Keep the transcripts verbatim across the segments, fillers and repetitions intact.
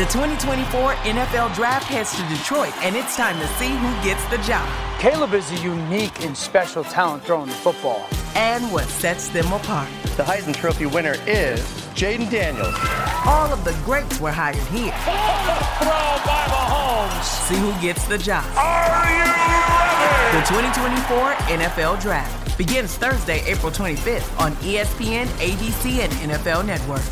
The twenty twenty-four N F L Draft heads to Detroit, and it's time to see who gets the job. Caleb is a unique and special talent throwing the football. And what sets them apart. The Heisman Trophy winner is Jaden Daniels. All of the greats were hired here. Throw by Mahomes. See who gets the job. Are you ready? The twenty twenty-four N F L Draft begins Thursday, April twenty-fifth on E S P N, A B C, and N F L Network.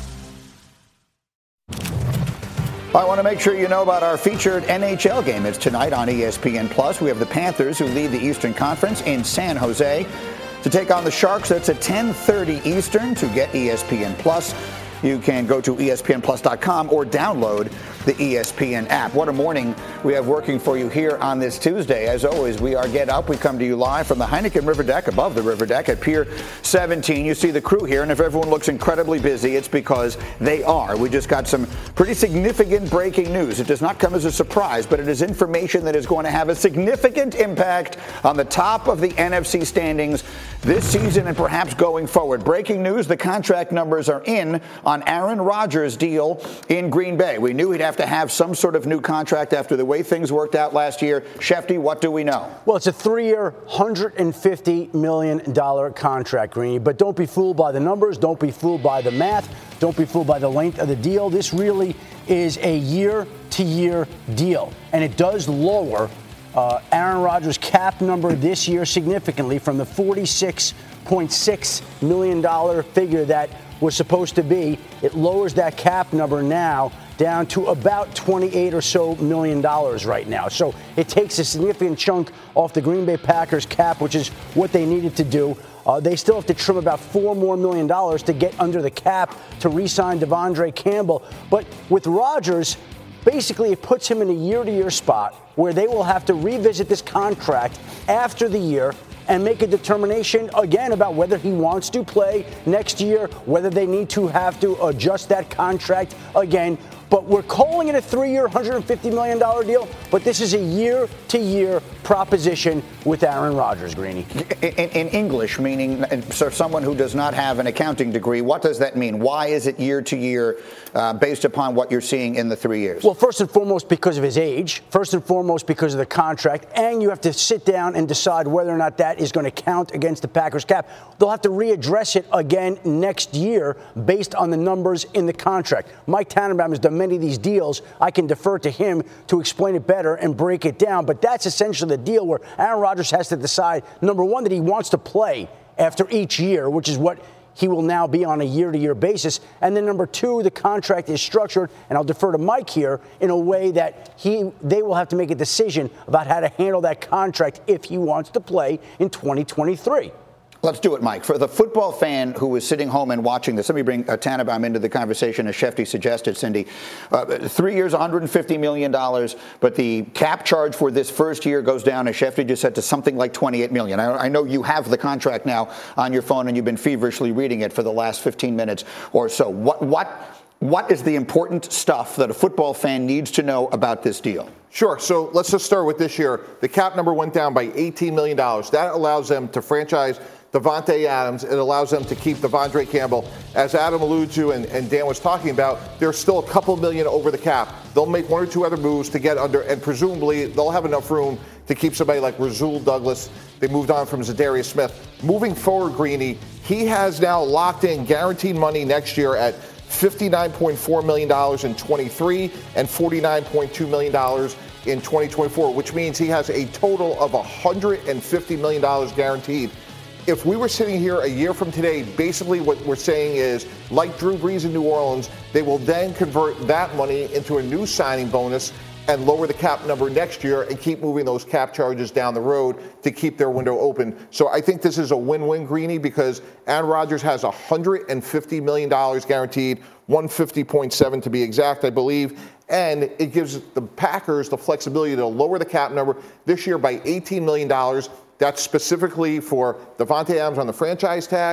I want to make sure you know about our featured N H L game. It's tonight on E S P N Plus. We have the Panthers, who lead the Eastern Conference, in San Jose to take on the Sharks. That's at ten thirty Eastern. To get E S P N Plus, you can go to E S P N plus dot com or download the E S P N app. What a morning we have working for you here on this Tuesday. As always, we are Get Up. We come to you live from the Heineken River Deck, above the River Deck at Pier seventeen. You see the crew here, and if everyone looks incredibly busy, it's because they are. We just got some pretty significant breaking news. It does not come as a surprise, but it is information that is going to have a significant impact on the top of the N F C standings this season and perhaps going forward. Breaking news, the contract numbers are in on Aaron Rodgers' deal in Green Bay. We knew he'd have to have some sort of new contract after the way things worked out last year. Shefty, what do we know? Well, it's a three-year, one hundred fifty million dollars contract, Greeny. But don't be fooled by the numbers. Don't be fooled by the math. Don't be fooled by the length of the deal. This really is a year-to-year deal. And it does lower uh, Aaron Rodgers' cap number this year significantly from the forty-six point six million dollars figure that was supposed to be. It lowers that cap number now down to about twenty-eight or so million dollars right now. So it takes a significant chunk off the Green Bay Packers cap, which is what they needed to do. Uh, they still have to trim about four more million dollars to get under the cap to re-sign Devondre Campbell. But with Rodgers, basically it puts him in a year-to-year spot where they will have to revisit this contract after the year and make a determination again about whether he wants to play next year, whether they need to have to adjust that contract again. But we're calling it a three-year, one hundred fifty million dollars deal, but this is a year-to-year proposition with Aaron Rodgers, Greeny. In, in English, meaning so someone who does not have an accounting degree, what does that mean? Why is it year-to-year uh, based upon what you're seeing in the three years? Well, first and foremost, because of his age. First and foremost, because of the contract. And you have to sit down and decide whether or not that is going to count against the Packers cap. They'll have to readdress it again next year based on the numbers in the contract. Mike Tannenbaum has done many of these deals. I can defer to him to explain it better and break it down. But that's essentially the deal where Aaron Rodgers has to decide, number one, that he wants to play after each year, which is what he will now be on a year-to-year basis. And then number two, the contract is structured, and I'll defer to Mike here, in a way that he they will have to make a decision about how to handle that contract if he wants to play in twenty twenty-three. Let's do it, Mike. For the football fan who is sitting home and watching this, let me bring uh, Tannenbaum into the conversation, as Shefty suggested, Cindy. Uh, three years, one hundred fifty million dollars, but the cap charge for this first year goes down, as Shefty just said, to something like twenty-eight million dollars. I, I know you have the contract now on your phone, and you've been feverishly reading it for the last fifteen minutes or so. What, what, what is the important stuff that a football fan needs to know about this deal? Sure. So let's just start with this year. The cap number went down by eighteen million dollars. That allows them to franchise Davante Adams. It allows them to keep Devondre Campbell. As Adam alluded to and, and Dan was talking about, there's still a couple million over the cap. They'll make one or two other moves to get under, and presumably they'll have enough room to keep somebody like Rasul Douglas. They moved on from Zadarius Smith. Moving forward, Greeny, he has now locked in guaranteed money next year at fifty-nine point four million dollars in twenty-three and forty-nine point two million dollars in twenty twenty-four, which means he has a total of one hundred fifty million dollars guaranteed. If we were sitting here a year from today, basically what we're saying is, like Drew Brees in New Orleans, they will then convert that money into a new signing bonus and lower the cap number next year and keep moving those cap charges down the road to keep their window open. So I think this is a win-win, Greeny, because Aaron Rodgers has one hundred fifty million dollars guaranteed, one hundred fifty point seven to be exact, I believe. And it gives the Packers the flexibility to lower the cap number this year by eighteen million dollars. That's specifically for Davante Adams on the franchise tag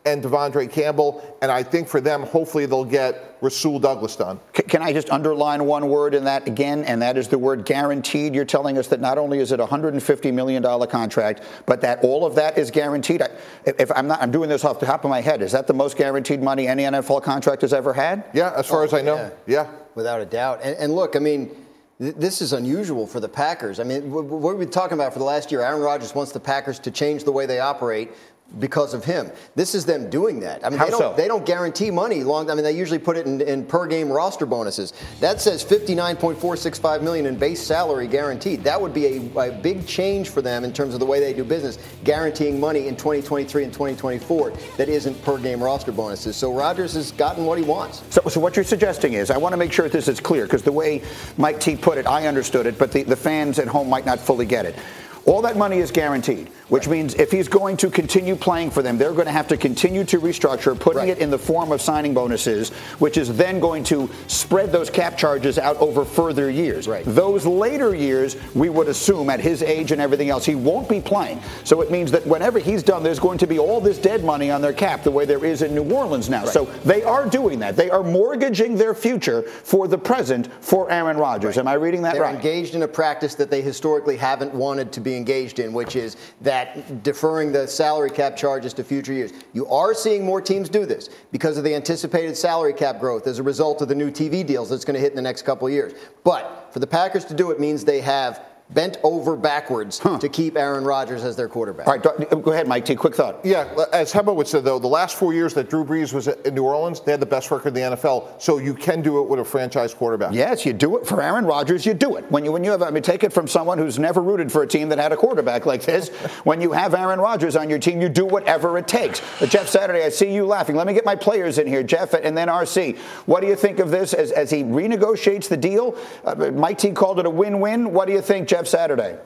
and Devondre Campbell. And I think for them, hopefully they'll get Rasul Douglas done. Can I just underline one word in that again, and that is the word guaranteed? You're telling us that not only is it a one hundred fifty million dollars contract, but that all of that is guaranteed? I, if I'm not, I'm doing this off the top of my head. Is that the most guaranteed money any N F L contract has ever had? Yeah, as far oh, as I know. Yeah. yeah. Without a doubt. And, and look, I mean, th- this is unusual for the Packers. I mean, what we've been talking about for the last year, Aaron Rodgers wants the Packers to change the way they operate because of him. This is them doing that. I mean, How they don't so? they don't guarantee money long. I mean, they usually put it in, in per game roster bonuses. That says fifty-nine point four six five million dollars in base salary guaranteed. That would be a, a big change for them in terms of the way they do business, guaranteeing money in twenty twenty-three and twenty twenty-four that isn't per game roster bonuses. So Rodgers has gotten what he wants. So, so what you're suggesting is, I want to make sure this is clear, because the way Mike T put it, I understood it, but the, the fans at home might not fully get it. All that money is guaranteed, which right. means if he's going to continue playing for them, they're going to have to continue to restructure, putting right. it in the form of signing bonuses, which is then going to spread those cap charges out over further years. Right. Those later years, we would assume at his age and everything else, he won't be playing. So it means that whenever he's done, there's going to be all this dead money on their cap, the way there is in New Orleans now. Right. So they are doing that. They are mortgaging their future for the present for Aaron Rodgers. Right. Am I reading that They're right? They're engaged in a practice that they historically haven't wanted to be engaged in, which is that deferring the salary cap charges to future years. You are seeing more teams do this because of the anticipated salary cap growth as a result of the new T V deals that's going to hit in the next couple of years. But for the Packers to do it means they have bent over backwards huh. to keep Aaron Rodgers as their quarterback. All right, go ahead, Mike T. Quick thought. Yeah, as Hebo would say, though, the last four years that Drew Brees was in New Orleans, they had the best record in the N F L. So you can do it with a franchise quarterback. Yes, you do it for Aaron Rodgers. You do it when you when you have. I mean, take it from someone who's never rooted for a team that had a quarterback like this. When you have Aaron Rodgers on your team, you do whatever it takes. But Jeff Saturday, I see you laughing. Let me get my players in here, Jeff, and then R C. What do you think of this as as he renegotiates the deal? Uh, Mike T. called it a win-win. What do you think, Jeff Saturday?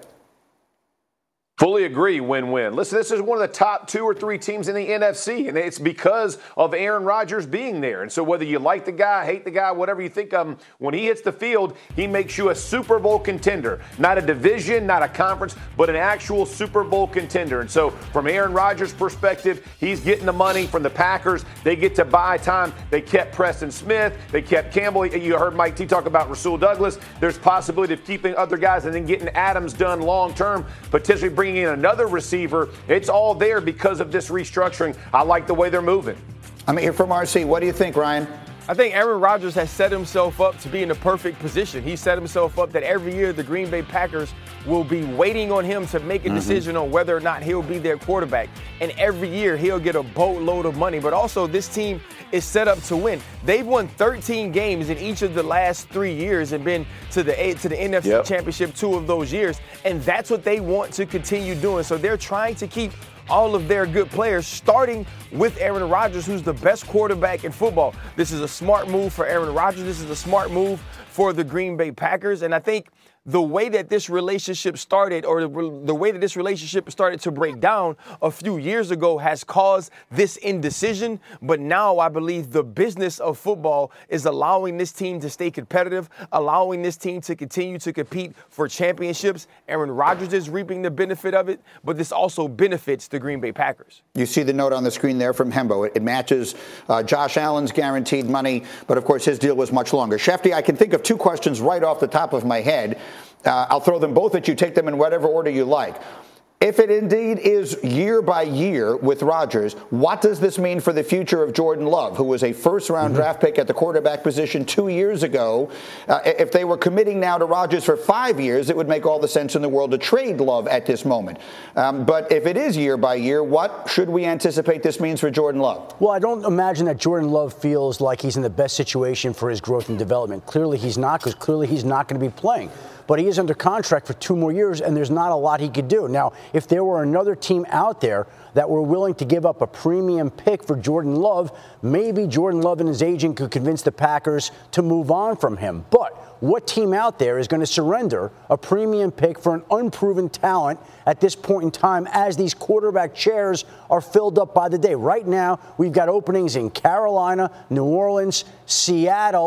Fully agree, win-win. Listen, this is one of the top two or three teams in the N F C, and it's because of Aaron Rodgers being there. And so whether you like the guy, hate the guy, whatever you think of him, when he hits the field, he makes you a Super Bowl contender. Not a division, not a conference, but an actual Super Bowl contender. And so from Aaron Rodgers' perspective, he's getting the money from the Packers. They get to buy time. They kept Preston Smith. They kept Campbell. You heard Mike T talk about Rasul Douglas. There's possibility of keeping other guys and then getting Adams done long-term, potentially bringing in another receiver. It's all there because of this restructuring. I like the way they're moving. I'm here from R C. What do you think, Ryan? I think Aaron Rodgers has set himself up to be in the perfect position. He set himself up that every year the Green Bay Packers will be waiting on him to make a mm-hmm. decision on whether or not he'll be their quarterback. And every year he'll get a boatload of money. But also this team is set up to win. They've won thirteen games in each of the last three years and been to the to the N F C yep. Championship two of those years. And that's what they want to continue doing. So they're trying to keep all of their good players, starting with Aaron Rodgers, who's the best quarterback in football. This is a smart move for Aaron Rodgers. This is a smart move for the Green Bay Packers. And I think the way that this relationship started, or the, the way that this relationship started to break down a few years ago, has caused this indecision. But now I believe the business of football is allowing this team to stay competitive, allowing this team to continue to compete for championships. Aaron Rodgers is reaping the benefit of it, but this also benefits the Green Bay Packers. You see the note on the screen there from Hembo. It, it matches uh, Josh Allen's guaranteed money, but of course his deal was much longer. Shefty, I can think of two questions right off the top of my head. Uh, I'll throw them both at you. Take them in whatever order you like. If it indeed is year by year with Rodgers, what does this mean for the future of Jordan Love, who was a first-round mm-hmm. draft pick at the quarterback position two years ago? Uh, if they were committing now to Rodgers for five years, it would make all the sense in the world to trade Love at this moment. Um, but if it is year by year, what should we anticipate this means for Jordan Love? Well, I don't imagine that Jordan Love feels like he's in the best situation for his growth and development. Clearly he's not, because clearly he's not going to be playing. But he is under contract for two more years, and there's not a lot he could do. Now, if there were another team out there that were willing to give up a premium pick for Jordan Love, maybe Jordan Love and his agent could convince the Packers to move on from him. But what team out there is going to surrender a premium pick for an unproven talent at this point in time, as these quarterback chairs are filled up by the day? Right now, we've got openings in Carolina, New Orleans, Seattle,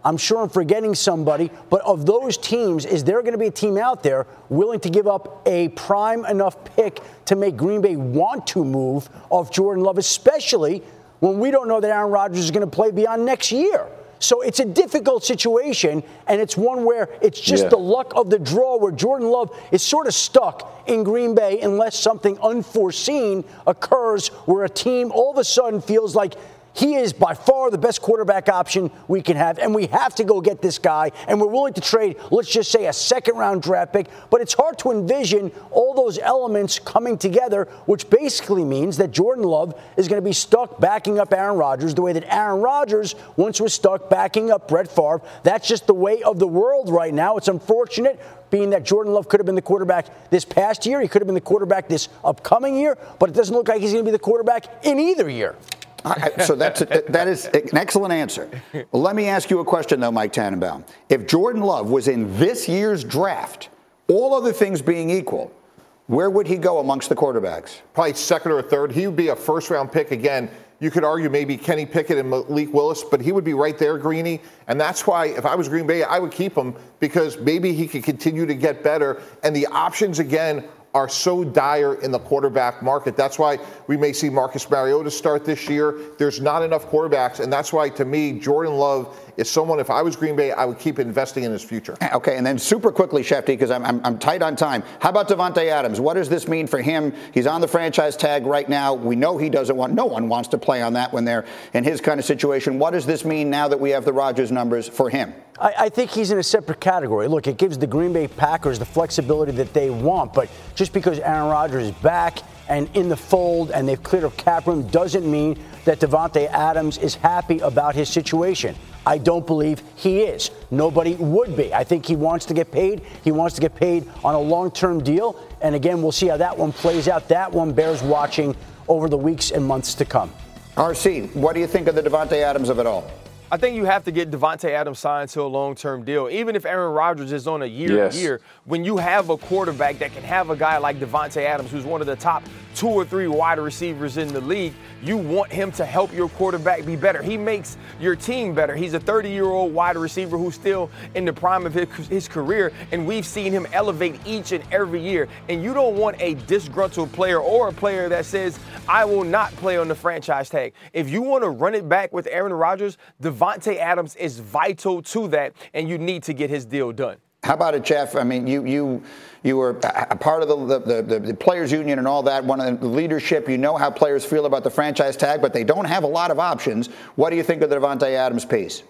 I'm sure I'm forgetting somebody, but of those teams, is there going to be a team out there willing to give up a prime enough pick to make Green Bay want to move off Jordan Love, especially when we don't know that Aaron Rodgers is going to play beyond next year? So it's a difficult situation, and it's one where it's just yeah. the luck of the draw, where Jordan Love is sort of stuck in Green Bay unless something unforeseen occurs where a team all of a sudden feels like he is by far the best quarterback option we can have, and we have to go get this guy, and we're willing to trade, let's just say, a second-round draft pick. But it's hard to envision all those elements coming together, which basically means that Jordan Love is going to be stuck backing up Aaron Rodgers the way that Aaron Rodgers once was stuck backing up Brett Favre. That's just the way of the world right now. It's unfortunate, being that Jordan Love could have been the quarterback this past year. He could have been the quarterback this upcoming year, but it doesn't look like he's going to be the quarterback in either year. I, so that's a, that is an excellent answer. Well, let me ask you a question, though, Mike Tannenbaum. If Jordan Love was in this year's draft, all other things being equal, where would he go amongst the quarterbacks? Probably second or third. He would be a first-round pick again. You could argue maybe Kenny Pickett and Malik Willis, but he would be right there, Greeny. And that's why, if I was Green Bay, I would keep him, because maybe he could continue to get better. And the options, again, are so dire in the quarterback market. That's why we may see Marcus Mariota start this year. There's not enough quarterbacks, and that's why, to me, Jordan Love is someone, if I was Green Bay, I would keep investing in his future. Okay, and then super quickly, Shefty, because I'm, I'm, I'm tight on time. How about Davante Adams? What does this mean for him? He's on the franchise tag right now. We know he doesn't want, no one wants to play on that when they're in his kind of situation. What does this mean now that we have the Rodgers numbers for him? I, I think he's in a separate category. Look, it gives the Green Bay Packers the flexibility that they want, but just because Aaron Rodgers is back and in the fold and they've cleared up cap room doesn't mean that Davante Adams is happy about his situation. I don't believe he is. Nobody would be. I think he wants to get paid. He wants to get paid on a long-term deal. And again, we'll see how that one plays out. That one bears watching over the weeks and months to come. R C, what do you think of the Davante Adams of it all? I think you have to get Davante Adams signed to a long-term deal. Even if Aaron Rodgers is on a year-to-year, yes. when you have a quarterback that can have a guy like Davante Adams, who's one of the top two or three wide receivers in the league, you want him to help your quarterback be better. He makes your team better. He's a thirty-year-old wide receiver who's still in the prime of his, his career, and we've seen him elevate each and every year. And you don't want a disgruntled player or a player that says, I will not play on the franchise tag. If you want to run it back with Aaron Rodgers, Davante Adams is vital to that, and you need to get his deal done. How about it, Jeff? I mean, you you you were a part of the the, the the players union and all that, one of the leadership. You know how players feel about the franchise tag, but they don't have a lot of options. What do you think of the Davante Adams piece?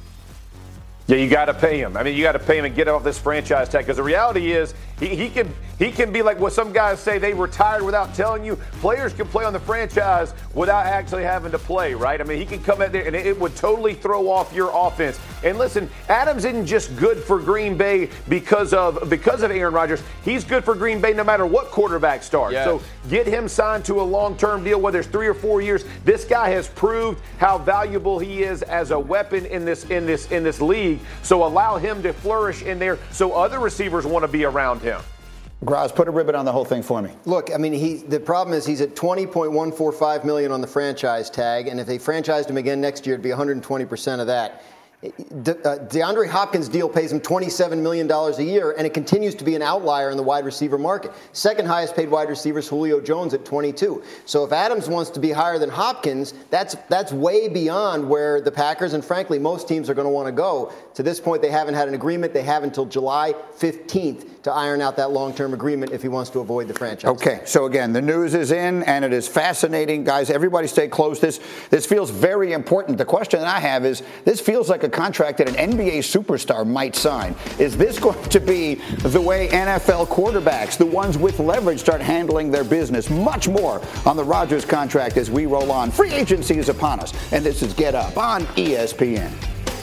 Yeah, you got to pay him. I mean, you got to pay him and get off this franchise tag, because the reality is he, he can he can be like what some guys say, they retired without telling you. Players can play on the franchise without actually having to play, right? I mean, he can come in there and it, it would totally throw off your offense. And listen, Adams isn't just good for Green Bay because of because of Aaron Rodgers. He's good for Green Bay no matter what quarterback starts. Yes. So get him signed to a long-term deal, whether it's three or four years. This guy has proved how valuable he is as a weapon in this in this in this league. So allow him to flourish in there so other receivers want to be around him. Graz, put a ribbon on the whole thing for me. Look, I mean, he the problem is he's at twenty point one four five million dollars on the franchise tag, and if they franchised him again next year, it'd be one hundred twenty percent of that. De, uh, DeAndre Hopkins' deal pays him twenty-seven million dollars a year, and it continues to be an outlier in the wide receiver market. Second highest paid wide receiver is Julio Jones at twenty-two. So if Adams wants to be higher than Hopkins, that's that's way beyond where the Packers and, frankly, most teams are going to want to go. To this point, they haven't had an agreement. They have until July fifteenth to iron out that long-term agreement if he wants to avoid the franchise. Okay, so again, the news is in, and it is fascinating. Guys, everybody stay close. This, this feels very important. The question that I have is, this feels like a contract that an N B A superstar might sign. Is this going to be the way N F L quarterbacks, the ones with leverage, start handling their business? Much more on the Rodgers contract as we roll on. Free agency is upon us, and this is Get Up on E S P N.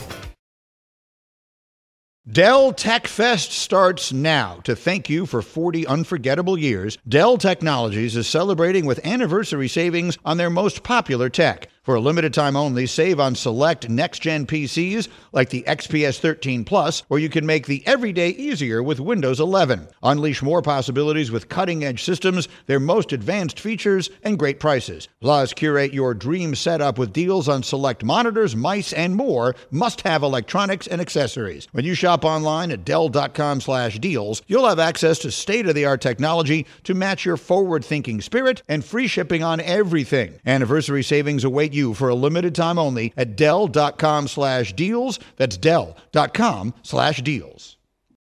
Dell Tech Fest starts now. To thank you for forty unforgettable years, Dell Technologies is celebrating with anniversary savings on their most popular tech. For a limited time only, save on select next-gen P Cs like the X P S thirteen Plus, where you can make the everyday easier with Windows eleven. Unleash more possibilities with cutting-edge systems, their most advanced features, and great prices. Plus, curate your dream setup with deals on select monitors, mice, and more must-have electronics and accessories. When you shop online at Dell.com slash deals, you'll have access to state-of-the-art technology to match your forward-thinking spirit and free shipping on everything. Anniversary savings await you for a limited time only at Dell.com slash deals. That's Dell.com slash deals.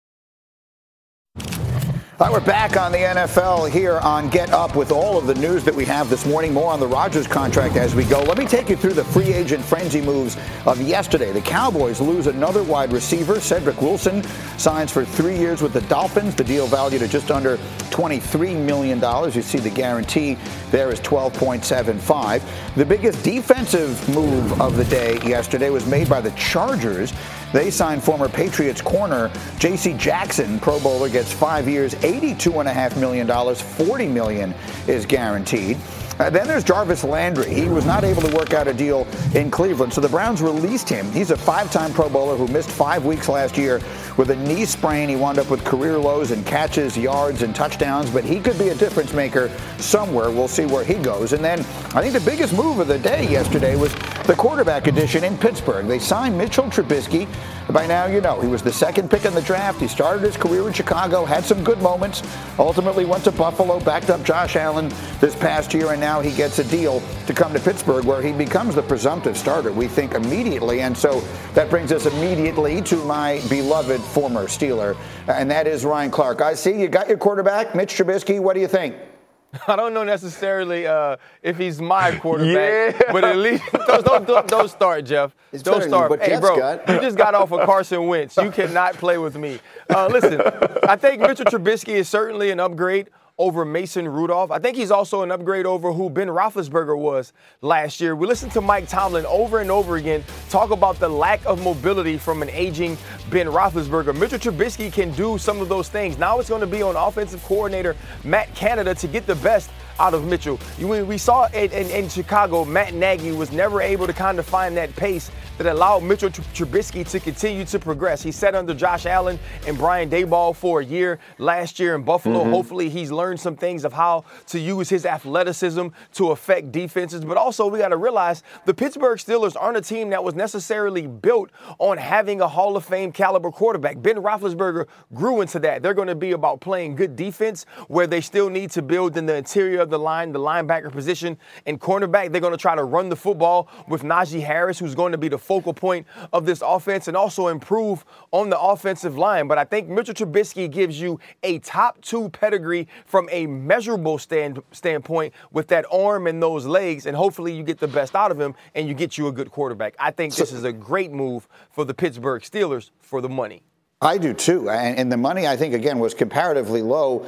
All right, we're back on the N F L here on Get Up with all of the news that we have this morning. More on the Rodgers contract as we go. Let me take you through the free agent frenzy moves of yesterday. The Cowboys lose another wide receiver. Cedric Wilson signs for three years with the Dolphins. The deal valued at just under twenty-three million dollars. You see the guarantee there is twelve point seven five. The biggest defensive move of the day yesterday was made by the Chargers. They signed former Patriots corner J C Jackson. Pro Bowler gets five years, eighty-two point five million dollars. forty million dollars is guaranteed. Uh, then there's Jarvis Landry. He was not able to work out a deal in Cleveland, so the Browns released him. He's a five-time Pro Bowler who missed five weeks last year with a knee sprain. He wound up with career lows in catches, yards, and touchdowns, but he could be a difference maker somewhere. We'll see where he goes. And then I think the biggest move of the day yesterday was the quarterback addition in Pittsburgh. They signed Mitchell Trubisky. By now, you know, he was the second pick in the draft. He started his career in Chicago, had some good moments, ultimately went to Buffalo, backed up Josh Allen this past year, and now he gets a deal to come to Pittsburgh where he becomes the presumptive starter, we think, immediately. And so that brings us immediately to my beloved former Steeler, and that is Ryan Clark. I see you got your quarterback, Mitch Trubisky. What do you think? I don't know necessarily uh, if he's my quarterback, yeah. but at least don't, don't, don't, don't start, Jeff. It's don't start. You, hey, Jeff's bro, got. you just got off of Carson Wentz. You cannot play with me. Uh, listen, I think Mitchell Trubisky is certainly an upgrade over Mason Rudolph. I think he's also an upgrade over who Ben Roethlisberger was last year. We listened to Mike Tomlin over and over again talk about the lack of mobility from an aging Ben Roethlisberger. Mitchell Trubisky can do some of those things. Now it's going to be on offensive coordinator Matt Canada to get the best out of Mitchell. You, we saw in, in, in Chicago, Matt Nagy was never able to kind of find that pace that allowed Mitchell Trubisky to continue to progress. He sat under Josh Allen and Brian Daboll for a year last year in Buffalo. Mm-hmm. Hopefully he's learned some things of how to use his athleticism to affect defenses. But also we got to realize the Pittsburgh Steelers aren't a team that was necessarily built on having a Hall of Fame caliber quarterback. Ben Roethlisberger grew into that. They're going to be about playing good defense where they still need to build in the interior of the line, the linebacker position and cornerback. They're going to try to run the football with Najee Harris, who's going to be the focal point of this offense, and also improve on the offensive line. But I think Mitchell Trubisky gives you a top two pedigree from a measurable stand, standpoint with that arm and those legs, and hopefully you get the best out of him and you get you a good quarterback. I think this is a great move for the Pittsburgh Steelers for the money. I do too, and, and the money I think again was comparatively low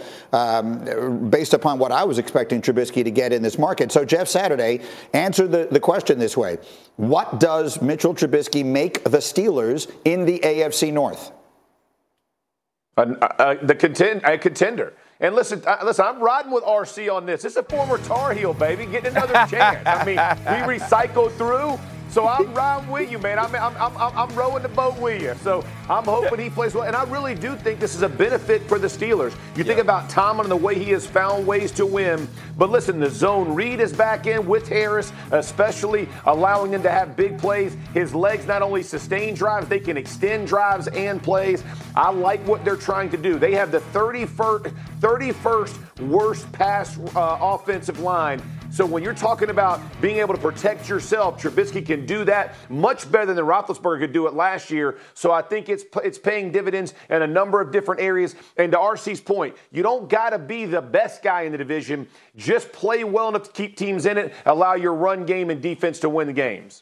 um, based upon what I was expecting Trubisky to get in this market. So Jeff Saturday answered the, the question this way: what does Mitchell Trubisky make the Steelers in the A F C North? Uh, uh, the contend, a contender. And listen, uh, listen, I'm riding with R C on this. This is a former Tar Heel, baby, getting another chance. I mean, we recycled through. So I'm riding with you, man. I'm, I'm, I'm, I'm rowing the boat with you. So I'm hoping he plays well. And I really do think this is a benefit for the Steelers. You think yeah. about Tomlin and the way he has found ways to win. But listen, the zone read is back in with Harris, especially allowing him to have big plays. His legs not only sustain drives, they can extend drives and plays. I like what they're trying to do. They have the thirty-first, thirty-first worst pass uh, offensive line. So when you're talking about being able to protect yourself, Trubisky can do that much better than Roethlisberger could do it last year. So I think it's it's paying dividends in a number of different areas. And to R C's point, you don't got to be the best guy in the division. Just play well enough to keep teams in it, allow your run game and defense to win the games.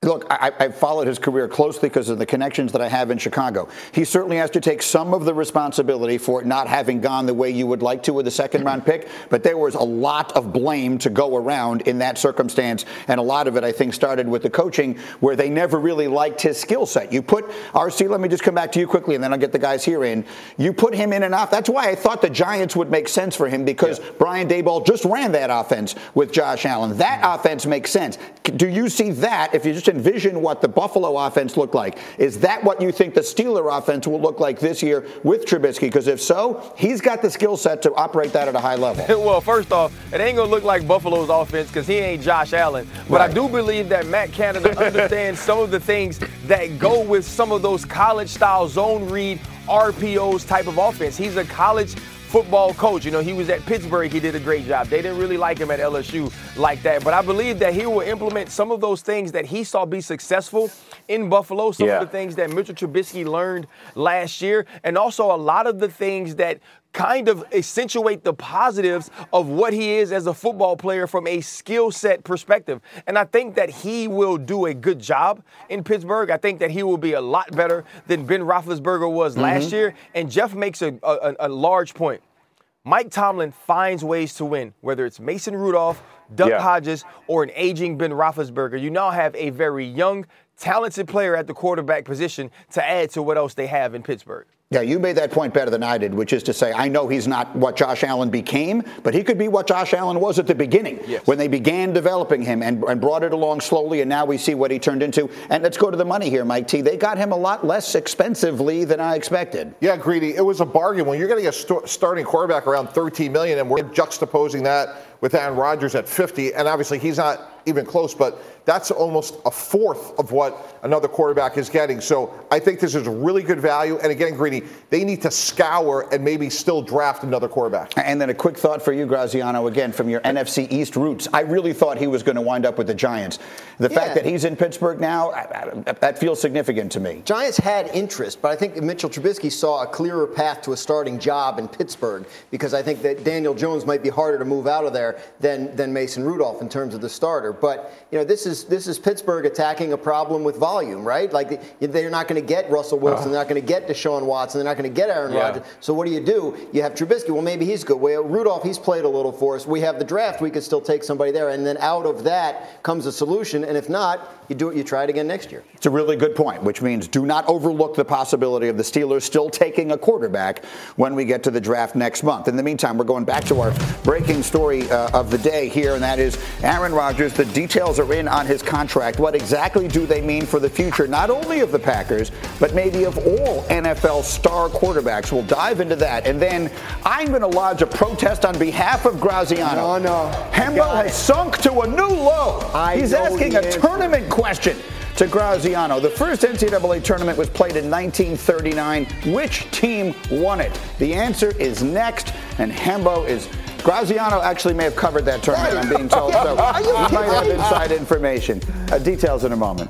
Look, I, I've followed his career closely because of the connections that I have in Chicago. He certainly has to take some of the responsibility for it not having gone the way you would like to with the second round pick, but there was a lot of blame to go around in that circumstance, and a lot of it, I think, started with the coaching where they never really liked his skill set. You put, R C, let me just come back to you quickly, and then I'll get the guys here in. You put him in and off. That's why I thought the Giants would make sense for him, because yeah. Brian Daboll just ran that offense with Josh Allen. That mm-hmm. offense makes sense. Do you see that, if you just envision what the Buffalo offense looked like, is that what you think the Steeler offense will look like this year with Trubisky? Because if so, he's got the skill set to operate that at a high level. Well, first off, it ain't going to look like Buffalo's offense because he ain't Josh Allen. But right. I do believe that Matt Canada understands some of the things that go with some of those college-style zone read R P Os type of offense. He's a college football coach. You know, he was at Pittsburgh. He did a great job. They didn't really like him at L S U like that. But I believe that he will implement some of those things that he saw be successful in Buffalo, some yeah. of the things that Mitchell Trubisky learned last year, and also a lot of the things that kind of accentuate the positives of what he is as a football player from a skill set perspective. And I think that he will do a good job in Pittsburgh. I think that he will be a lot better than Ben Roethlisberger was mm-hmm. last year. And Jeff makes a, a, a large point. Mike Tomlin finds ways to win, whether it's Mason Rudolph, Duck yeah. Hodges, or an aging Ben Roethlisberger. You now have a very young, talented player at the quarterback position to add to what else they have in Pittsburgh. Yeah, you made that point better than I did, which is to say, I know he's not what Josh Allen became, but he could be what Josh Allen was at the beginning yes. when they began developing him and, and brought it along slowly, and now we see what he turned into. And let's go to the money here, Mike T. They got him a lot less expensively than I expected. Yeah, Greedy, it was a bargain. When you're getting a st- starting quarterback around thirteen million dollars, and we're juxtaposing that with Aaron Rodgers at fifty, and obviously he's not even close, but that's almost a fourth of what another quarterback is getting. So I think this is really good value. And again, Greedy, they need to scour and maybe still draft another quarterback. And then a quick thought for you, Graziano, again, from your N F C East roots. I really thought he was going to wind up with the Giants. The yeah. fact that he's in Pittsburgh now, that feels significant to me. Giants had interest, but I think Mitchell Trubisky saw a clearer path to a starting job in Pittsburgh, because I think that Daniel Jones might be harder to move out of there than, than Mason Rudolph in terms of the starter. But, you know, this is this is Pittsburgh attacking a problem with volume, right? Like, they're not going to get Russell Wilson, uh. they're not going to get Deshaun Watson, they're not going to get Aaron yeah. Rodgers. So what do you do? You have Trubisky. Well, maybe he's good. Well, Rudolph, he's played a little for us. We have the draft. We could still take somebody there. And then out of that comes a solution. And if not, you do it. You try it again next year. It's a really good point, which means do not overlook the possibility of the Steelers still taking a quarterback when we get to the draft next month. In the meantime, we're going back to our breaking story uh, of the day here, and that is Aaron Rodgers. The details are in on his contract. What exactly do they mean for the future, not only of the Packers, but maybe of all N F L star quarterbacks? We'll dive into that. And then I'm going to lodge a protest on behalf of Graziano. No, no. Hembo has sunk to a new low. I He's asking a answer. tournament question to Graziano. The first N C double A tournament was played in nineteen thirty-nine. Which team won it? The answer is next, and Hembo is... Graziano actually may have covered that tournament, I'm being told, so he might have inside information. Uh, details in a moment.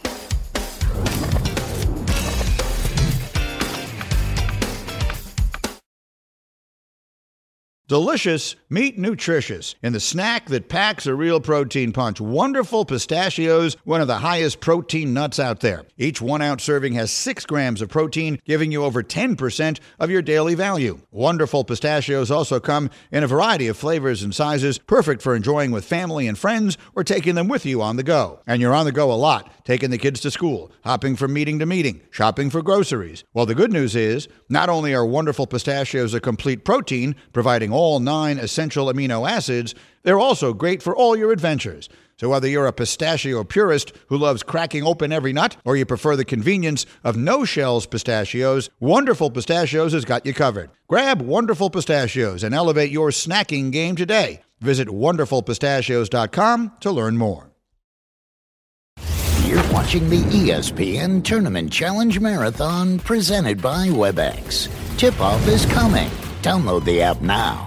Delicious, meet nutritious. In the snack that packs a real protein punch, Wonderful Pistachios, one of the highest protein nuts out there. Each one-ounce serving has six grams of protein, giving you over ten percent of your daily value. Wonderful Pistachios also come in a variety of flavors and sizes, perfect for enjoying with family and friends or taking them with you on the go. And you're on the go a lot, taking the kids to school, hopping from meeting to meeting, shopping for groceries. Well, the good news is, not only are Wonderful Pistachios a complete protein, providing all nine essential amino acids, they're also great for all your adventures. So whether you're a pistachio purist who loves cracking open every nut, or you prefer the convenience of no-shells pistachios, Wonderful Pistachios has got you covered. Grab Wonderful Pistachios and elevate your snacking game today. Visit wonderful pistachios dot com to learn more. You're watching the E S P N Tournament Challenge Marathon presented by WebEx. Tip-off is coming. Download the app now.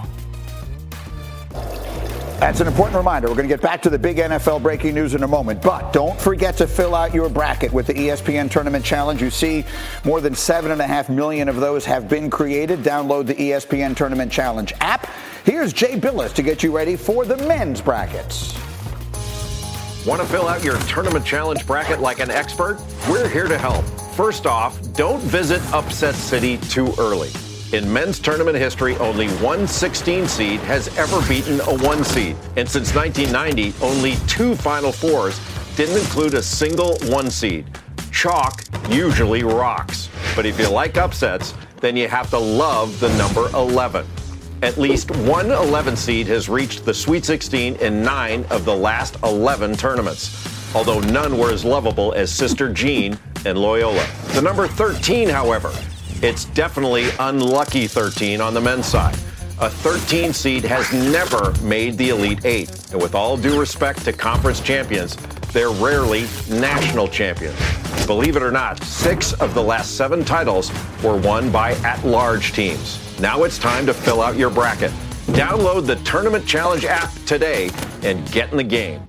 That's an important reminder. We're going to get back to the big N F L breaking news in a moment. But don't forget to fill out your bracket with the E S P N Tournament Challenge. You see more than seven point five million of those have been created. Download the E S P N Tournament Challenge app. Here's Jay Billis to get you ready for the men's brackets. Want to fill out your tournament challenge bracket like an expert? We're here to help. First off, don't visit Upset City too early. In men's tournament history, only one sixteen seed has ever beaten a one seed. And since nineteen ninety, only two Final Fours didn't include a single one seed. Chalk usually rocks. But if you like upsets, then you have to love the number eleven. At least one eleven seed has reached the Sweet sixteen in nine of the last eleven tournaments, although none were as lovable as Sister Jean and Loyola. The number thirteen, however, it's definitely unlucky thirteen on the men's side. A thirteen seed has never made the Elite Eight, and with all due respect to conference champions, they're rarely national champions. Believe it or not, six of the last seven titles were won by at-large teams. Now it's time to fill out your bracket. Download the Tournament Challenge app today and get in the game.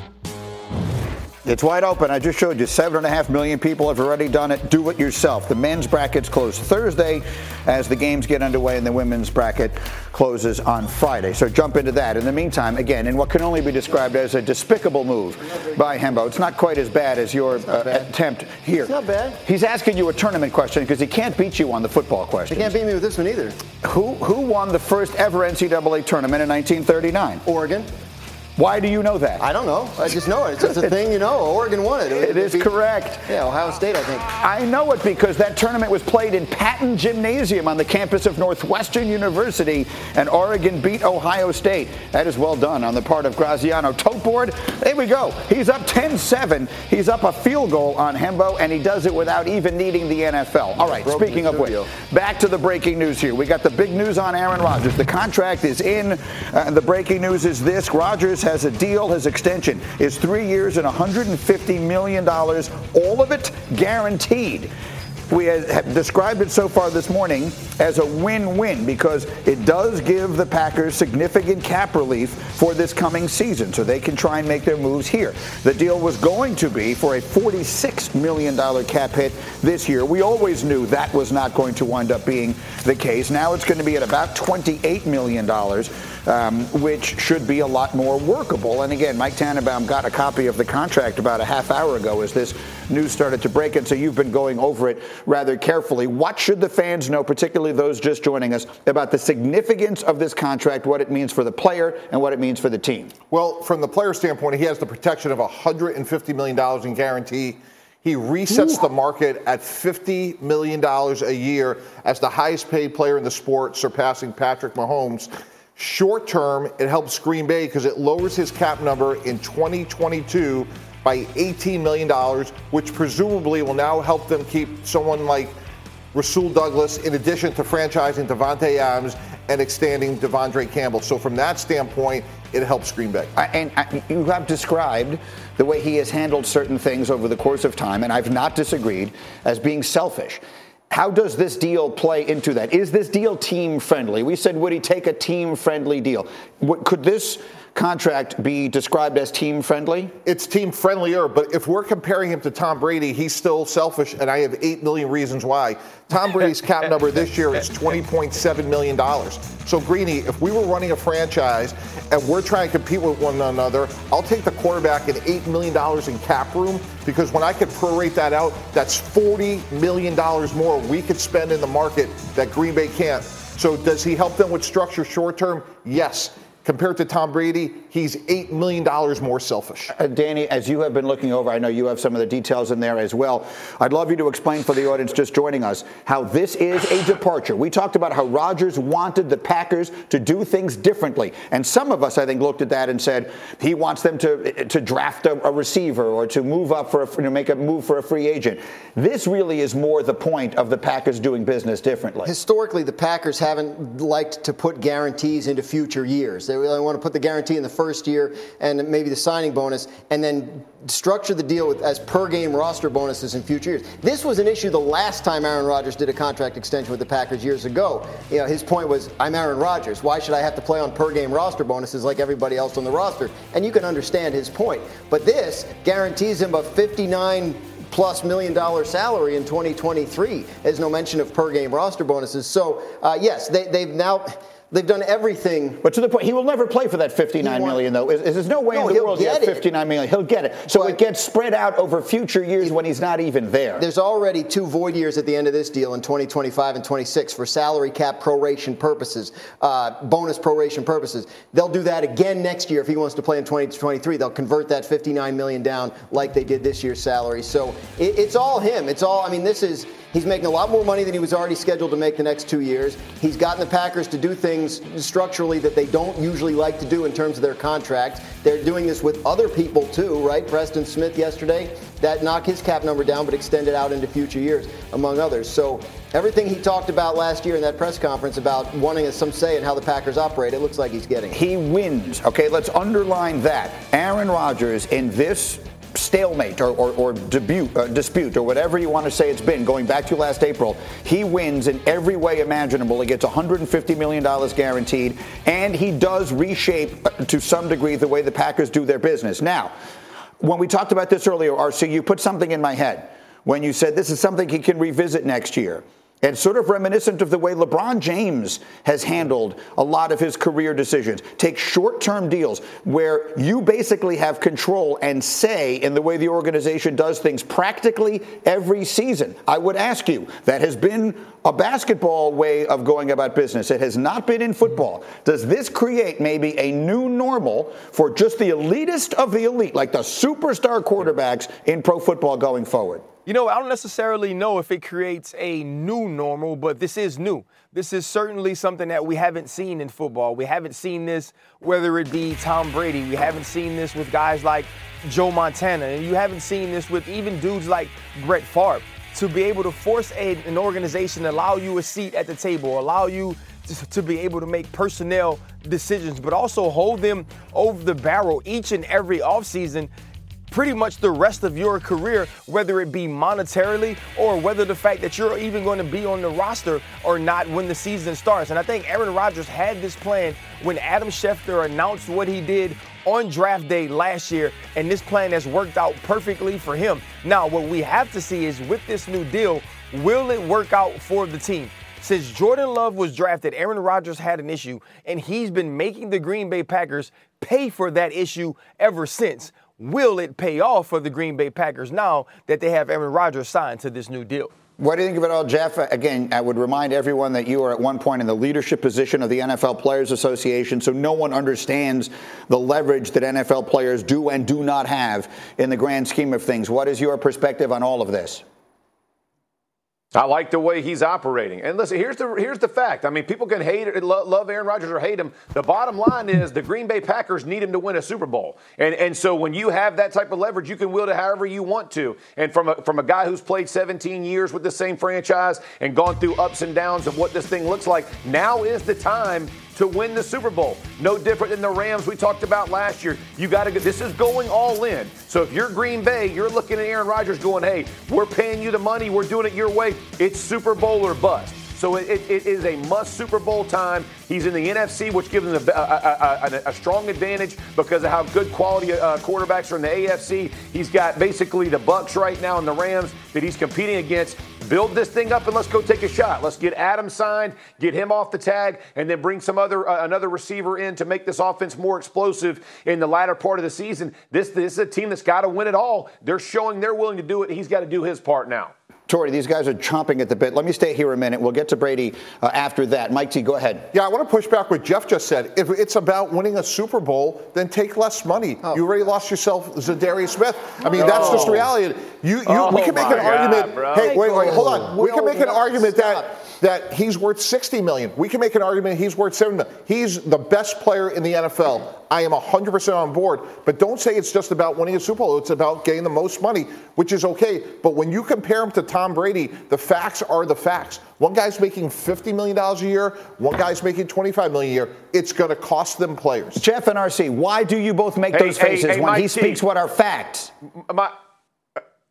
It's wide open. I just showed you seven and a half million people have already done it. Do it yourself. The men's brackets close Thursday as the games get underway, and the women's bracket closes on Friday. So jump into that. In the meantime, again, in what can only be described as a despicable move by Hembo. It's not quite as bad as your uh, attempt here. It's not bad. He's asking you a tournament question because he can't beat you on the football question. He can't beat me with this one either. Who who won the first ever N C double A tournament in nineteen thirty-nine? Oregon. Why do you know that? I don't know. I just know it. It's just a thing you know. Oregon won it. It, it is beat, correct. Yeah, Ohio State, I think. I know it because that tournament was played in Patton Gymnasium on the campus of Northwestern University, and Oregon beat Ohio State. That is well done on the part of Graziano. Tote board, there we go. He's up ten seven. He's up a field goal on Hembo, and he does it without even needing the N F L. All right, Broke speaking of which, back to the breaking news here. We got the big news on Aaron Rodgers. The contract is in. Uh, the breaking news is this. Rodgers has a deal. His extension is three years and one hundred fifty million dollars, all of it guaranteed. We have described it so far this morning as a win-win because it does give the Packers significant cap relief for this coming season, so they can try and make their moves here. The deal was going to be for a forty-six million dollars cap hit this year. We always knew that was not going to wind up being the case. Now it's going to be at about twenty-eight million dollars. Um, which should be a lot more workable. And again, Mike Tannenbaum got a copy of the contract about a half hour ago as this news started to break, and so you've been going over it rather carefully. What should the fans know, particularly those just joining us, about the significance of this contract, what it means for the player and what it means for the team? Well, from the player standpoint, he has the protection of one hundred fifty million dollars in guarantee. He resets Ooh. the market at fifty million dollars a year as the highest paid player in the sport, surpassing Patrick Mahomes. Short term, it helps Green Bay because it lowers his cap number in twenty twenty-two by eighteen million dollars, which presumably will now help them keep someone like Rasul Douglas, in addition to franchising Davante Adams and extending Devondre Campbell. So from that standpoint, it helps Green Bay. And you have described the way he has handled certain things over the course of time, and I've not disagreed, as being selfish. How does this deal play into that? Is this deal team friendly? We said, would he take a team friendly deal? Could this contract be described as team friendly? It's team friendlier, but if we're comparing him to Tom Brady, he's still selfish, and I have eight million reasons why. Tom Brady's cap number this year is twenty point seven million dollars. So, Greeny, if we were running a franchise and we're trying to compete with one another, I'll take the quarterback at eight million dollars in cap room, because when I could prorate that out, that's forty million dollars more we could spend in the market that Green Bay can't. So does he help them with structure short term? Yes. Compared to Tom Brady, he's eight million dollars more selfish. Uh, Danny, as you have been looking over, I know you have some of the details in there as well. I'd love you to explain for the audience just joining us how this is a departure. We talked about how Rodgers wanted the Packers to do things differently. And some of us, I think, looked at that and said he wants them to to draft a, a receiver or to move up for a, to make a move for a free agent. This really is more the point of the Packers doing business differently. Historically, the Packers haven't liked to put guarantees into future years. They really want to put the guarantee in the first year and maybe the signing bonus, and then structure the deal with as per game roster bonuses in future years. This was an issue the last time Aaron Rodgers did a contract extension with the Packers years ago. You know, his point was, I'm Aaron Rodgers. Why should I have to play on per game roster bonuses like everybody else on the roster? And you can understand his point. But this guarantees him a fifty-nine plus million dollar salary in twenty twenty-three. There's no mention of per game roster bonuses. So uh, yes, they, they've now. They've done everything. But to the point, he will never play for that fifty-nine million dollars, though. Is, is there's no way no, in the world he has fifty-nine million dollars. He'll get it. So but it gets spread out over future years when he's not even there. There's already two void years at the end of this deal in twenty twenty-five and twenty-six for salary cap proration purposes, uh, bonus proration purposes. They'll do that again next year if he wants to play in twenty twenty-three. They'll convert that fifty-nine million dollars down like they did this year's salary. So it, it's all him. It's all, I mean, this is, he's making a lot more money than he was already scheduled to make the next two years. He's gotten the Packers to do things structurally that they don't usually like to do in terms of their contracts. They're doing this with other people too, right? Preston Smith yesterday, that knocked his cap number down but extended out into future years, among others. So everything he talked about last year in that press conference about wanting some say in how the Packers operate, it looks like he's getting it. He wins. Okay, let's underline that. Aaron Rodgers in this stalemate or, or, or debut, uh, dispute or whatever you want to say it's been, going back to last April, he wins in every way imaginable. He gets one hundred fifty million dollars guaranteed, and he does reshape uh, to some degree the way the Packers do their business. Now, when we talked about this earlier, R C, you put something in my head when you said this is something he can revisit next year. And sort of reminiscent of the way LeBron James has handled a lot of his career decisions. Take short-term deals where you basically have control and say in the way the organization does things practically every season. I would ask you, that has been a basketball way of going about business. It has not been in football. Does this create maybe a new normal for just the elitist of the elite, like the superstar quarterbacks in pro football going forward? You know, I don't necessarily know if it creates a new normal, but this is new. This is certainly something that we haven't seen in football. We haven't seen this, whether it be Tom Brady. We haven't seen this with guys like Joe Montana. And you haven't seen this with even dudes like Brett Favre. To be able to force a, an organization to allow you a seat at the table, allow you to, to be able to make personnel decisions, but also hold them over the barrel each and every offseason, pretty much the rest of your career, whether it be monetarily or whether the fact that you're even going to be on the roster or not when the season starts. And I think Aaron Rodgers had this plan when Adam Schefter announced what he did on draft day last year, and this plan has worked out perfectly for him. Now, what we have to see is with this new deal, will it work out for the team? Since Jordan Love was drafted, Aaron Rodgers had an issue, and he's been making the Green Bay Packers pay for that issue ever since. Will it pay off for the Green Bay Packers now that they have Aaron Rodgers signed to this new deal? What do you think of it all, Jeff? Again, I would remind everyone that you are at one point in the leadership position of the N F L Players Association, so no one understands the leverage that N F L players do and do not have in the grand scheme of things. What is your perspective on all of this? I like the way he's operating. And listen, here's the here's the fact. I mean, people can hate it, love Aaron Rodgers or hate him. The bottom line is the Green Bay Packers need him to win a Super Bowl. And and so when you have that type of leverage, you can wield it however you want to. And from a, from a guy who's played seventeen years with the same franchise and gone through ups and downs of what this thing looks like, now is the time to win the Super Bowl. No different than the Rams we talked about last year. You got to go. This is going all in. So if you're Green Bay, you're looking at Aaron Rodgers going, hey, we're paying you the money. We're doing it your way. It's Super Bowl or bust. So it, it, it is a must Super Bowl time. He's in the N F C, which gives him a, a, a, a strong advantage because of how good quality uh, quarterbacks are in the A F C. He's got basically the Bucs right now and the Rams that he's competing against. Build this thing up and let's go take a shot. Let's get Adam signed, get him off the tag, and then bring some other uh, another receiver in to make this offense more explosive in the latter part of the season. This, this is a team that's got to win it all. They're showing they're willing to do it. He's got to do his part now. Tori, these guys are chomping at the bit. Let me stay here a minute. We'll get to Brady uh, after that. Mike T, go ahead. Yeah, I want to push back what Jeff just said. If it's about winning a Super Bowl, then take less money. Oh. You already lost yourself Zadarius Smith. I mean, no. that's just reality. You, you, oh we can make an God, argument. Bro. Hey, wait, wait, hold on. We, we can make an argument stop. that that he's worth sixty million dollars. We can make an argument he's worth seventy million dollars. He's the best player in the N F L. I am one hundred percent on board. But don't say it's just about winning a Super Bowl. It's about getting the most money, which is okay. But when you compare him to Tom Brady, the facts are the facts. One guy's making fifty million dollars a year. One guy's making twenty-five million dollars a year. It's going to cost them players. Jeff and R C, why do you both make hey, those faces hey, hey, when he T, speaks what are facts? My,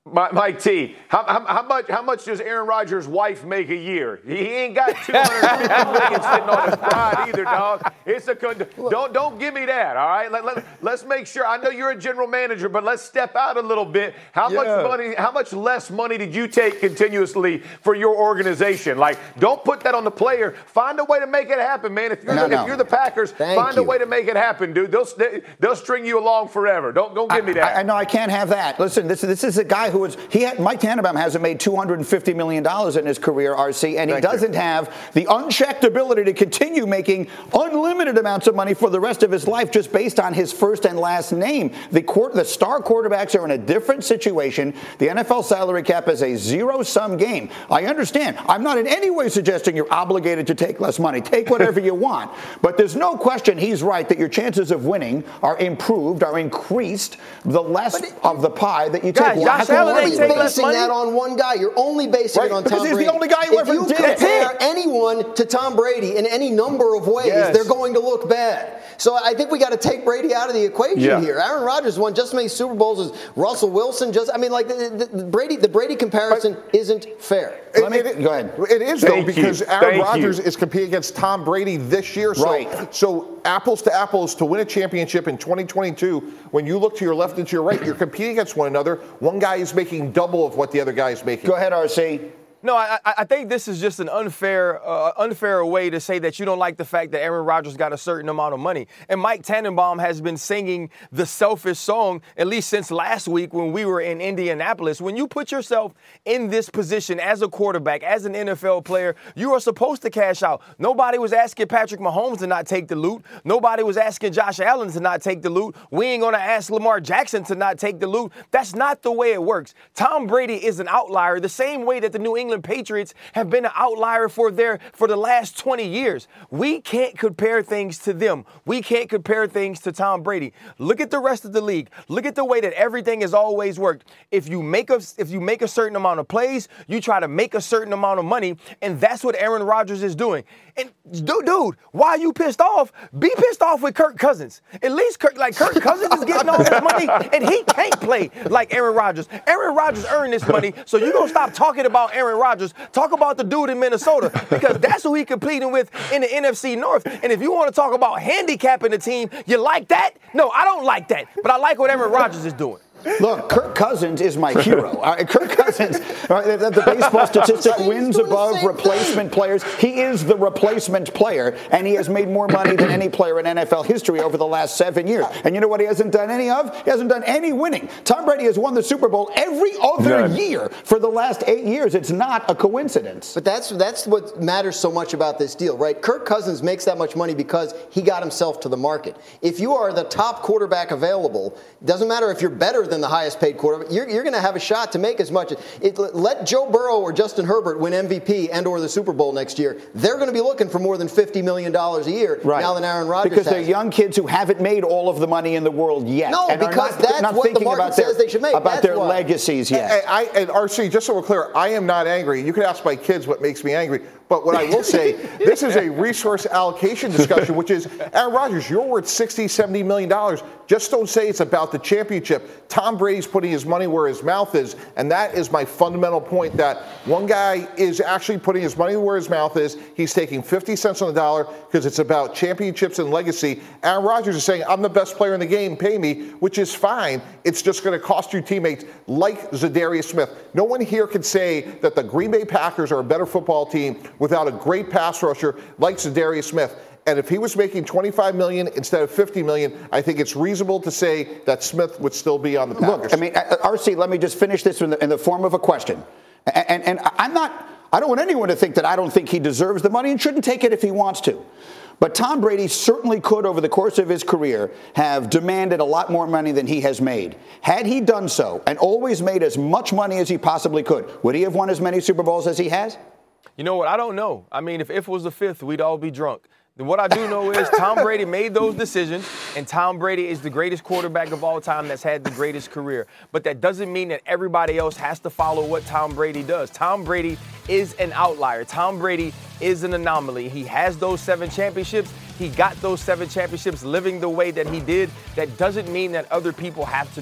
Mike T, how, how, how much how much does Aaron Rodgers' wife make a year? He ain't got two hundred fifty million sitting on his bride either, dog. It's a don't don't give me that. All right, let, let, let's make sure. I know you're a general manager, but let's step out a little bit. How yeah. much money? How much less money did you take continuously for your organization? Like, don't put that on the player. Find a way to make it happen, man. If you're no, the, no. if you're the Packers, Thank find you. a way to make it happen, dude. They'll they'll string you along forever. Don't don't give I, me that. I, I know I can't have that. Listen, this this is a guy who is he had Mike Tannenbaum hasn't made two hundred fifty million dollars in his career, R C, and he Thank doesn't you. have the unchecked ability to continue making unlimited amounts of money for the rest of his life just based on his first and last name. The court, the star quarterbacks are in a different situation. The N F L salary cap is a zero-sum game. I understand. I'm not in any way suggesting you're obligated to take less money. Take whatever you want. But there's no question he's right that your chances of winning are improved, are increased, the less it, of the pie that you guys, take. Josh Allen ain't You're take less basing money. that on one guy. You're only basing Right, it on because Tom he's Brady. the only guy who if ever you did it. compare anyone to Tom Brady in any number of ways, Yes. they're going to look bad. So I think we got to take Brady out of the equation Yeah. here. Aaron Rodgers won just as many Super Bowls as Russell Wilson. Just I mean, like the, the, the Brady, the Brady comparison but, isn't fair. It, me, it, go ahead. It is Thank though because you. Aaron Thank Rodgers you. is competing against Tom Brady this year. So, Right. so apples to apples to win a championship in twenty twenty-two. When you look to your left and to your right, you're competing against one another. One guy is making double of what the other guy is making. Go ahead, R C. No, I, I think this is just an unfair, uh, unfair way to say that you don't like the fact that Aaron Rodgers got a certain amount of money. And Mike Tannenbaum has been singing the selfish song at least since last week when we were in Indianapolis. When you put yourself in this position as a quarterback, as an N F L player, you are supposed to cash out. Nobody was asking Patrick Mahomes to not take the loot. Nobody was asking Josh Allen to not take the loot. We ain't going to ask Lamar Jackson to not take the loot. That's not the way it works. Tom Brady is an outlier the same way that the New England Patriots have been an outlier for their for the last twenty years. We can't compare things to them. We can't compare things to Tom Brady. Look at the rest of the league. Look at the way that everything has always worked. If you make a if you make a certain amount of plays, you try to make a certain amount of money, and that's what Aaron Rodgers is doing. And dude, dude, why are you pissed off? Be pissed off with Kirk Cousins. At least Kirk, like Kirk Cousins is getting all this money, and he can't play like Aaron Rodgers. Aaron Rodgers earned this money, so you gonna stop talking about Aaron Rodgers. Talk about the dude in Minnesota because that's who he competing with in the N F C North. And if you want to talk about handicapping the team, you like that? No, I don't like that. But I like what Aaron Rodgers is doing. Look, Kirk Cousins is my hero. Uh, Kirk Cousins, uh, the, the baseball statistic wins above replacement players. He is the replacement player, and he has made more money than any player in N F L history over the last seven years. And you know what he hasn't done any of? He hasn't done any winning. Tom Brady has won the Super Bowl every other None. year for the last eight years. It's not a coincidence. But that's that's what matters so much about this deal, right? Kirk Cousins makes that much money because he got himself to the market. If you are the top quarterback available, doesn't matter if you're better than the highest paid quarterback, you're, you're going to have a shot to make as much. It, let Joe Burrow or Justin Herbert win M V P and or the Super Bowl next year. They're going to be looking for more than fifty million dollars a year right. now than Aaron Rodgers Because has. they're young kids who haven't made all of the money in the world yet. No, and because are not, that's not what the thinking market about says their, they should make. about That's their why. legacies yet. And, I, and R C, just so we're clear, I am not angry. You can ask my kids what makes me angry. But what I will say, this is a resource allocation discussion, which is, Aaron Rodgers, you're worth sixty, seventy million dollars. Just don't say it's about the championship. Tom Brady's putting his money where his mouth is, and that is my fundamental point, that one guy is actually putting his money where his mouth is. He's taking fifty cents on the dollar because it's about championships and legacy. Aaron Rodgers is saying, I'm the best player in the game, pay me, which is fine. It's just going to cost you teammates like Zadarius Smith. No one here can say that the Green Bay Packers are a better football team without a great pass rusher like Zadarius Smith. And if he was making twenty-five million dollars instead of fifty million dollars, I think it's reasonable to say that Smith would still be on the Packers. Look, I mean, R C, let me just finish this in the, in the form of a question. And, and, and I'm not, I don't want anyone to think that I don't think he deserves the money and shouldn't take it if he wants to. But Tom Brady certainly could, over the course of his career, have demanded a lot more money than he has made. Had he done so and always made as much money as he possibly could, would he have won as many Super Bowls as he has? You know what? I don't know. I mean, if if it was the fifth, we'd all be drunk. What I do know is Tom Brady made those decisions, and Tom Brady is the greatest quarterback of all time that's had the greatest career. But that doesn't mean that everybody else has to follow what Tom Brady does. Tom Brady is an outlier. Tom Brady is an anomaly. He has those seven championships. He got those seven championships living the way that he did. That doesn't mean that other people have to do it.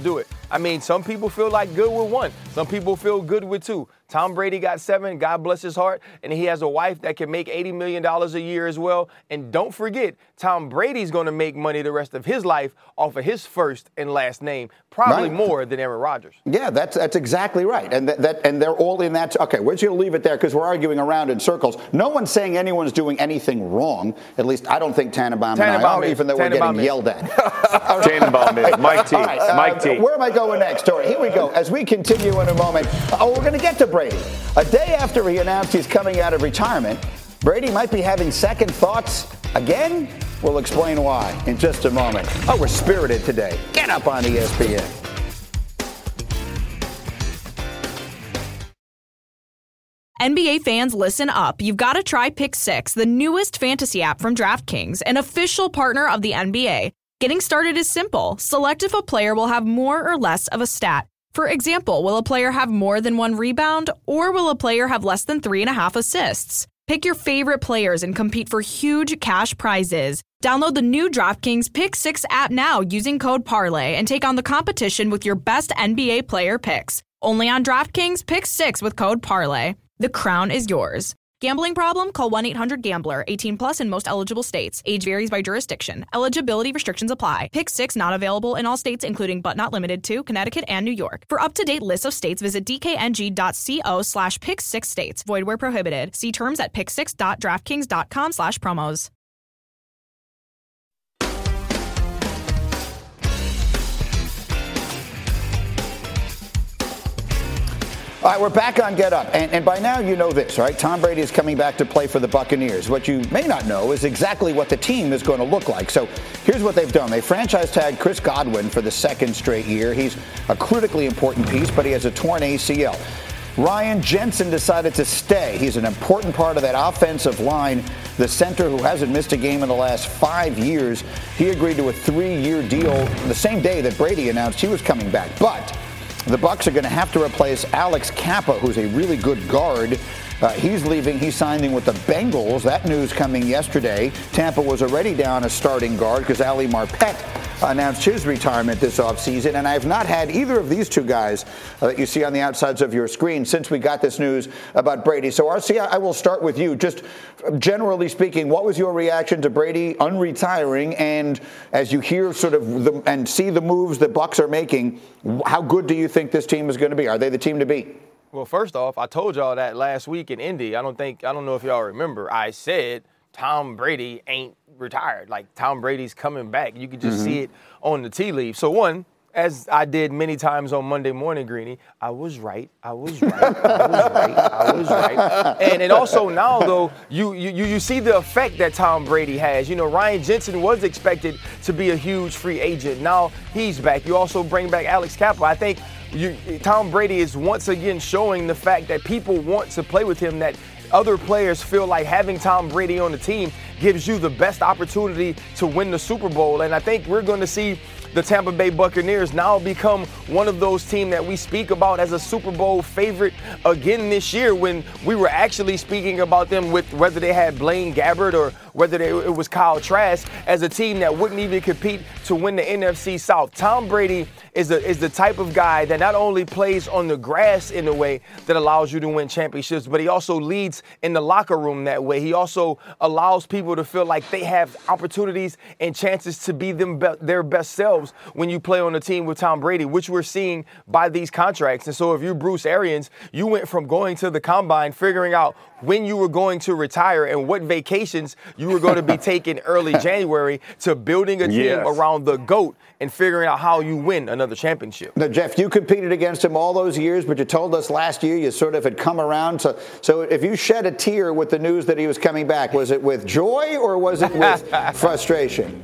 I mean, some people feel like good with one. Some people feel good with two. Tom Brady got seven, God bless his heart, and he has a wife that can make eighty million dollars a year as well. And don't forget, Tom Brady's going to make money the rest of his life off of his first and last name, probably right. more than Aaron Rodgers. Yeah, that's that's exactly right. And that, that and they're all in that. Okay, we're just going to leave it there because we're arguing around in circles. No one's saying anyone's doing anything wrong. At least I don't think Tannenbaum, Tannenbaum and I are, is. even though Tannenbaum we're getting is. yelled at. Tannenbaum is. Mike T. Right, uh, Mike T. Where am I going next, Tori? Here we go. As we continue in a moment. Oh, we're going to get to Brady. A day after he announced he's coming out of retirement, Brady might be having second thoughts again. We'll explain why in just a moment. Oh, we're spirited today. Get up on E S P N. N B A fans, listen up. You've got to try Pick Six, the newest fantasy app from DraftKings, an official partner of the N B A. Getting started is simple. Select if a player will have more or less of a stat. For example, will a player have more than one rebound, or will a player have less than three and a half assists? Pick your favorite players and compete for huge cash prizes. Download the new DraftKings Pick Six app now using code Parlay and take on the competition with your best N B A player picks. Only on DraftKings Pick Six with code Parlay. The crown is yours. Gambling problem? Call one eight hundred gambler. eighteen plus in most eligible states. Age varies by jurisdiction. Eligibility restrictions apply. Pick Six not available in all states, including but not limited to Connecticut and New York. For up-to-date lists of states, visit dkng.co slash pick six states. Void where prohibited. See terms at pick six dot draftkings dot com slash promos. All right, we're back on Get Up. And, and by now you know this, right? Tom Brady is coming back to play for the Buccaneers. What you may not know is exactly what the team is going to look like. So here's what they've done. They franchise tagged Chris Godwin for the second straight year. He's a critically important piece, but he has a torn A C L. Ryan Jensen decided to stay. He's an important part of that offensive line. The center who hasn't missed a game in the last five years, he agreed to a three-year deal the same day that Brady announced he was coming back. But the Bucs are going to have to replace Alex Kappa, who's a really good guard. Uh, he's leaving. He's signing with the Bengals. That news coming yesterday. Tampa was already down a starting guard because Ali Marpet announced his retirement this offseason. And I have not had either of these two guys uh, that you see on the outsides of your screen since we got this news about Brady. So, R C, I will start with you. Just generally speaking, what was your reaction to Brady unretiring? And as you hear sort of the, and see the moves the Bucs are making, how good do you think this team is going to be? Are they the team to beat? Well, first off, I told y'all that last week in Indy. I don't think, I don't know if y'all remember. I said Tom Brady ain't retired. Like, Tom Brady's coming back. You can just mm-hmm. see it on the tea leaf. So, one, as I did many times on Monday morning, Greeny, I was right. I was right. I was right. I was right. And and also now, though, you you you see the effect that Tom Brady has. You know, Ryan Jensen was expected to be a huge free agent. Now he's back. You also bring back Alex Kappa. I think you, Tom Brady is once again showing the fact that people want to play with him, that other players feel like having Tom Brady on the team gives you the best opportunity to win the Super Bowl. And I think we're going to see the Tampa Bay Buccaneers now become one of those teams that we speak about as a Super Bowl favorite again this year, when we were actually speaking about them with whether they had Blaine Gabbert or whether they, it was Kyle Trask, as a team that wouldn't even compete to win the N F C South. Tom Brady is, a, is the type of guy that not only plays on the grass in a way that allows you to win championships, but he also leads in the locker room that way. He also allows people to feel like they have opportunities and chances to be them be- their best selves when you play on a team with Tom Brady, which we're seeing by these contracts. And so if you're Bruce Arians, you went from going to the combine, figuring out when you were going to retire and what vacations you were going to be taking early January, to building a team yes. around the GOAT and figuring out how you win another championship. Now, Jeff, you competed against him all those years, but you told us last year you sort of had come around. So, so if you shed a tear with the news that he was coming back, was it with joy or was it with frustration?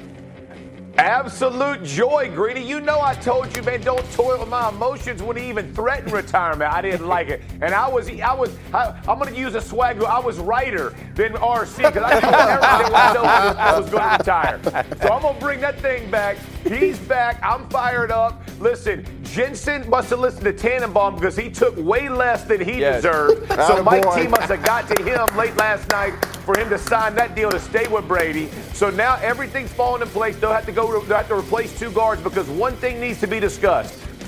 Absolute joy, Greedy. You know I told you, man, don't toy with my emotions when he even threatened retirement. I didn't like it. And I was, I was, I, I'm going to use a swag. I was righter than R C because I told everybody I was going to retire. So I'm going to bring that thing back. He's back. I'm fired up. Listen, Jensen must have listened to Tannenbaum because he took way less than he yes. deserved. So Mike T must have got to him late last night for him to sign that deal to stay with Brady. So now everything's falling in place. They'll have to go. They'll have to replace two guards because one thing needs to be discussed.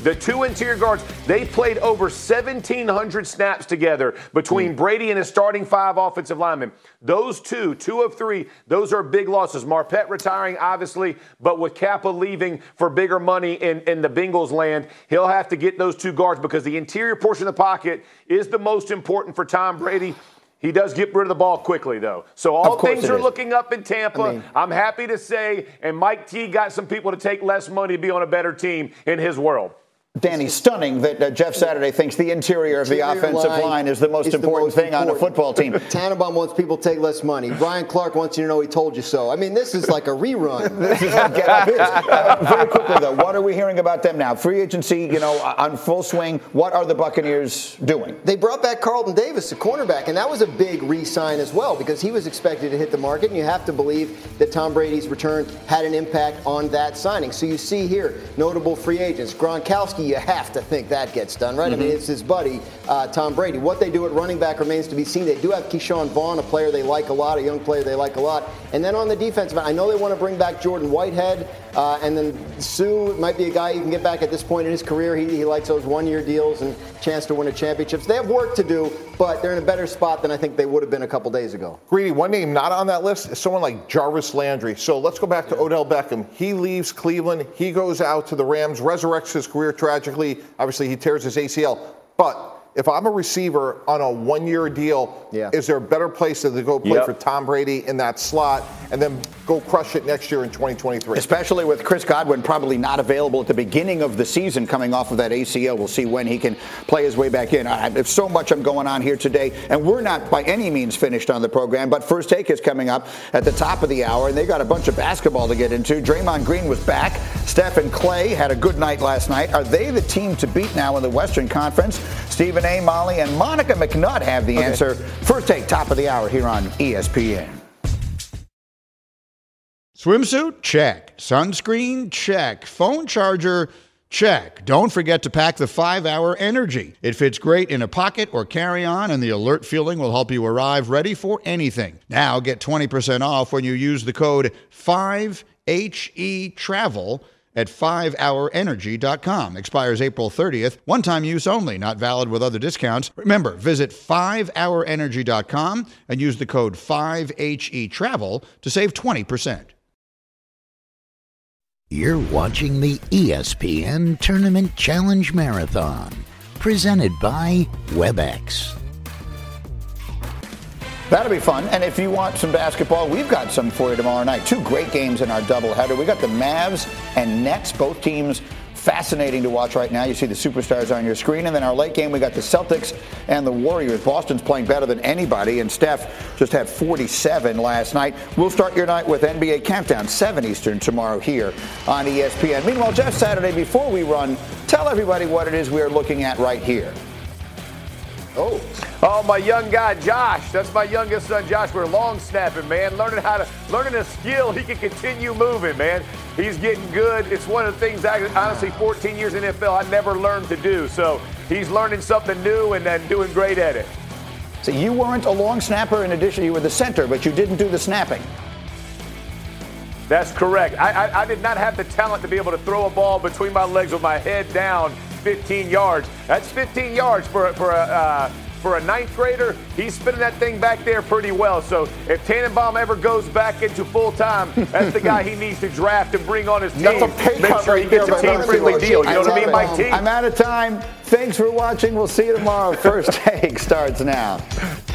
The two interior guards, they played over seventeen hundred snaps together between mm. Brady and his starting five offensive linemen. Those two, two of three, those are big losses. Marpet retiring, obviously, but with Kappa leaving for bigger money in, in the Bengals land, he'll have to get those two guards because the interior portion of the pocket is the most important for Tom Brady. He does get rid of the ball quickly, though. So all things are is. looking up in Tampa. I mean, I'm happy to say, and Mike T got some people to take less money to be on a better team in his world. Danny, stunning that uh, Jeff Saturday thinks the interior of the offensive line, line is the most important the most thing important. on a football team. Tannenbaum wants people to take less money. Ryan Clark wants you to know he told you so. I mean, this is like a rerun. This is what Get Up is. Uh, very quickly, though, what are we hearing about them now? Free agency, you know, on full swing. What are the Buccaneers doing? They brought back Carlton Davis, the cornerback, and that was a big re-sign as well because he was expected to hit the market, and you have to believe that Tom Brady's return had an impact on that signing. So you see here, notable free agents. Gronkowski, you have to think that gets done, right? Mm-hmm. I mean, it's his buddy, uh, Tom Brady. What they do at running back remains to be seen. They do have Keyshawn Vaughn, a player they like a lot, a young player they like a lot. And then on the defensive end, I know they want to bring back Jordan Whitehead, uh, and then Sue might be a guy you can get back at this point in his career. He, he likes those one-year deals and chance to win a championship. So they have work to do, but they're in a better spot than I think they would have been a couple days ago. Greedy, one name not on that list is someone like Jarvis Landry. So let's go back to yeah. Odell Beckham. He leaves Cleveland. He goes out to the Rams, resurrects his career tragically. Obviously, he tears his A C L. But if I'm a receiver on a one-year deal, yeah. is there a better place to go play yep. for Tom Brady in that slot and then go crush it next year in twenty twenty-three? Especially with Chris Godwin probably not available at the beginning of the season coming off of that A C L. We'll see when he can play his way back in. I, there's so much I'm going on here today, and we're not by any means finished on the program, but First Take is coming up at the top of the hour, and they got a bunch of basketball to get into. Draymond Green was back. Steph and Clay had a good night last night. Are they the team to beat now in the Western Conference? Stephen A. Molly and Monica McNutt have the okay. answer. First Take, top of the hour here on E S P N. Swimsuit? Check. Sunscreen? Check. Phone charger? Check. Don't forget to pack the five hour Energy. It fits great in a pocket or carry-on, and the alert feeling will help you arrive ready for anything. Now get twenty percent off when you use the code five H E travel at five hour energy dot com. Expires April thirtieth. One-time use only, not valid with other discounts. Remember, visit five hour energy dot com and use the code five H E travel to save twenty percent. You're watching the E S P N Tournament Challenge Marathon, presented by WebEx. That'll be fun. And if you want some basketball, we've got some for you tomorrow night. Two great games in our doubleheader. We got the Mavs and Nets, both teams fascinating to watch right now. You see the superstars on your screen. And then our late game, we got the Celtics and the Warriors. Boston's playing better than anybody, and Steph just had forty-seven last night. We'll start your night with N B A Countdown, seven Eastern tomorrow here on E S P N. Meanwhile, Jeff Saturday, before we run, tell everybody what it is we're looking at right here. Oh. Oh, my young guy, Josh. That's my youngest son, Josh. We're long snapping, man. Learning how to, learning a skill he can continue moving, man. He's getting good. It's one of the things, I, honestly, fourteen years in the N F L, I never learned to do. So he's learning something new and then doing great at it. So you weren't a long snapper. In addition, you were the center, but you didn't do the snapping. That's correct. I, I, I did not have the talent to be able to throw a ball between my legs with my head down fifteen yards. That's fifteen yards for, for a uh, for a ninth grader. He's spinning that thing back there pretty well. So if Tannenbaum ever goes back into full time, that's the guy he needs to draft and bring on his team. That's a pay Make sure he gets a team-friendly deal. You know what I mean, Mike T? I'm out of time. Thanks for watching. We'll see you tomorrow. First Take starts now.